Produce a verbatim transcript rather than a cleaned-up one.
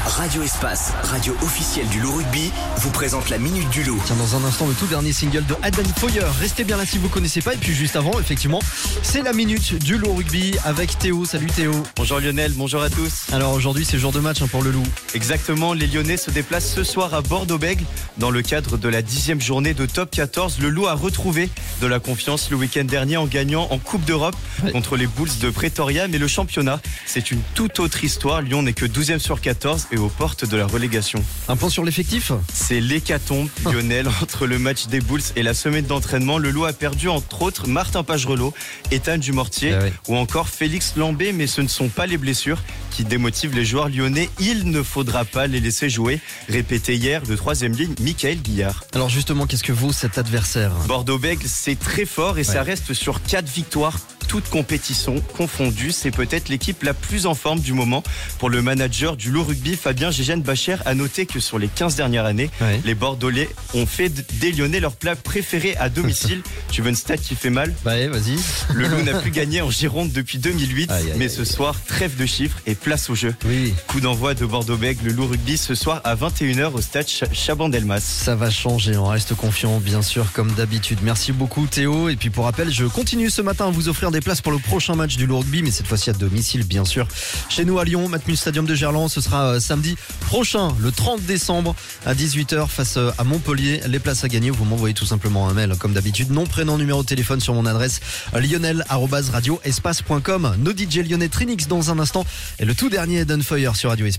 Radio Espace, radio officielle du Loup Rugby, vous présente la Minute du Loup. Tiens, dans un instant, le tout dernier single de Adam Foyer. Restez bien là si vous connaissez pas. Et puis juste avant, effectivement, c'est la Minute du Loup Rugby avec Théo. Salut Théo. Bonjour Lionel, bonjour à tous. Alors aujourd'hui, c'est jour de match hein, pour le Loup. Exactement, les Lyonnais se déplacent ce soir à Bordeaux-Bègles. Dans le cadre de la dixième journée de Top quatorze, le Loup a retrouvé de la confiance le week-end dernier en gagnant en Coupe d'Europe ouais. contre les Bulls de Pretoria. Mais le championnat, c'est une toute autre histoire. Lyon n'est que douzième sur quatorze et aux portes de la relégation. Un point sur l'effectif ? C'est l'hécatombe, Lionel, entre le match des Bulls et la semaine d'entraînement. Le Loup a perdu entre autres Martin Pagerelot, Ethan Dumortier ah oui. ou encore Félix Lambé. Mais ce ne sont pas les blessures qui démotivent les joueurs lyonnais. Il ne faudra pas les laisser jouer. Répété hier de troisième ligne, Michael Guillard. Alors justement, qu'est-ce que vaut cet adversaire ? Bordeaux-Bègles, c'est très fort et ouais. ça reste sur quatre victoires. Toutes compétitions confondues, c'est peut-être l'équipe la plus en forme du moment. Pour le manager du Loup Rugby, Fabien Gégène-Bacher, a noté que sur les quinze dernières années, ouais. les Bordelais ont fait des Lyonnais leur plat préféré à domicile. Tu veux une stat qui fait mal ? Bah ouais, vas-y. Le Loup n'a plus gagné en Gironde depuis deux mille huit, aïe, aïe, mais aïe, ce aïe. soir, trêve de chiffres et place au jeu. Oui. Coup d'envoi de Bordeaux-Bègles, le Loup Rugby ce soir à vingt et une heures au stade Chabandelmas. Ça va changer, on reste confiant bien sûr comme d'habitude. Merci beaucoup Théo. Et puis pour rappel, je continue ce matin à vous offrir des places pour le prochain match du Loup Rugby, mais cette fois-ci à domicile bien sûr. Chez nous à Lyon, Matmut Stadium de Gerland, ce sera euh, samedi prochain, le trente décembre à dix-huit heures face euh, à Montpellier. Les places à gagner, vous m'envoyez tout simplement un mail comme d'habitude. Nom, prénom, numéro de téléphone sur mon adresse euh, lionel arobase radio espace point com. Nos D J lyonnais Trinix dans un instant et le tout dernier Eden Foyer sur Radio Espace.